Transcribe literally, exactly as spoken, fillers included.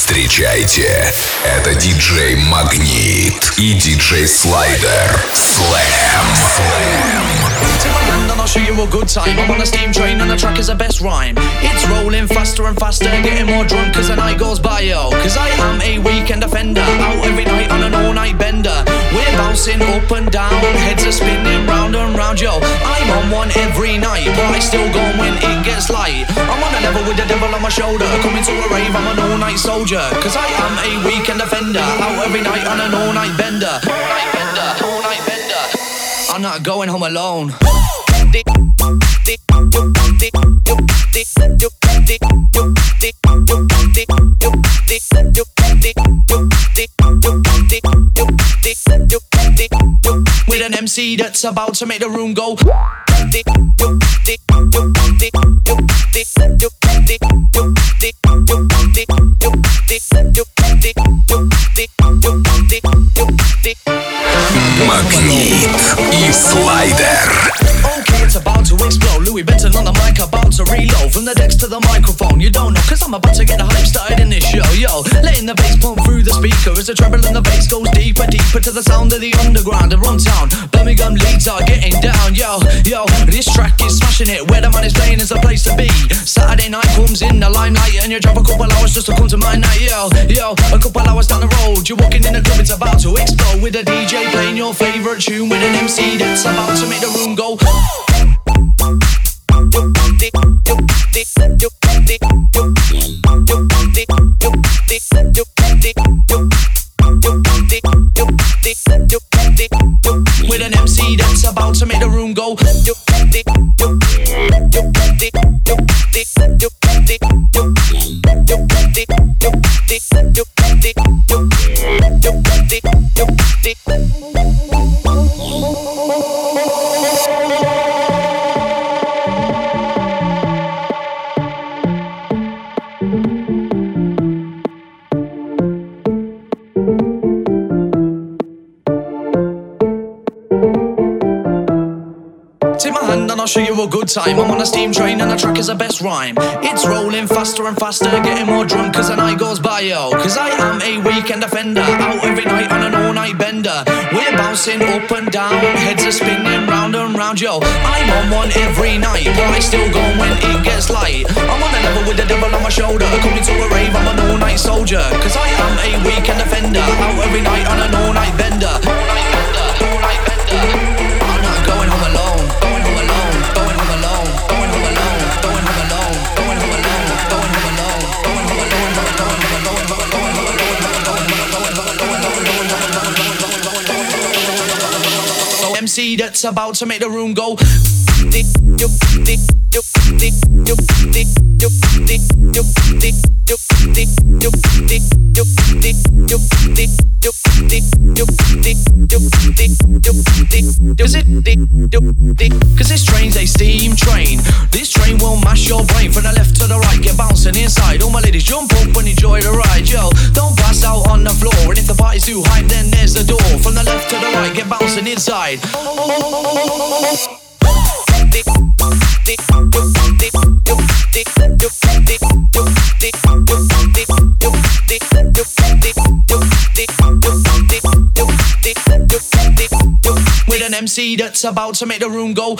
Встречайте, это диджей Магнит и диджей Слайдер. Слэм. Take my hand and I'll show you a good time. I'm on a steam train and the track is the best rhyme. It's rolling faster and faster, getting more drunk as the night goes by, yo. Cause I am a weekend offender, out every night on an all-night bender. We're bouncing up and down, heads are spinning round and round, yo. I'm on one every night, but I still go when it gets light. I'm on a level with the devil on my shoulder, coming to a rave, I'm an all-night soldier. Cause I am a weekend offender, out every night on an all-night bender. All-night bender, all-night bender. I'm not going home alone. With an M C that's about to make the room go. Магнит и Слайдер. Okay, it's about to explode. Louis Benton on the mic, about to reload. From the decks to the microphone, you don't know, cause I'm about to get the hype started in this show, yo. Letting the bass pump through the speaker as the treble and the bass goes deeper, deeper to the sound of the underground and run town. Birmingham Leeds are getting down, yo, yo. This track is smashing it, where the man is playing is the place to be. Saturday night comes in the limelight and you drop a couple hours just to come to my night, yo, yo. A couple hours down the road, you're walking in the club, it's about to explode. With a D J playing your favourite tune, with an M C that's about to make the room go. With an M C that's about to make the room go. I'll show you a good time. I'm on a steam train and the track is the best rhyme. It's rolling faster and faster, getting more drunk as the night goes by, yo. Cause I am a weekend offender, out every night on an all-night bender. We're bouncing up and down, heads are spinning round and round, yo. I'm on one every night, but I still go when it gets light. I'm on a level with the devil on my shoulder, coming to a rave, I'm an all-night soldier. Cause I am a weekend offender, out every night on an all-night bender. All-night bender, all-night bender. I'm not going home alone, going home alone. Going home alone, going home alone, going home alone, going home alone, going home alone, going home alone, going home alone, going home alone. M C that's about to make the room go. Cause it, cause this train's a steam train. This train will mash your brain from the left to the right. Get bouncing inside. All my ladies jump up and enjoy the ride, yo. Don't pass out on the floor. And if the party's too hype, then there's the door. From the left to the right, get bouncing inside. With an M C that's about to make the room go.